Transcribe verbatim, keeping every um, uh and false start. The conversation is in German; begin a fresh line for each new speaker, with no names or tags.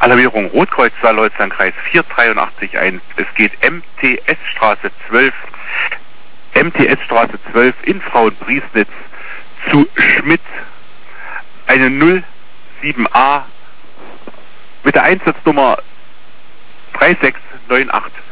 Alarmierung Rotkreuz Saarleutslandkreis vier drei acht eins. Es geht M T S-Straße zwölf, M T S-Straße zwölf in Frauenpriesnitz zu Schmidt. Eine null sieben A mit der Einsatznummer drei sechs neun acht.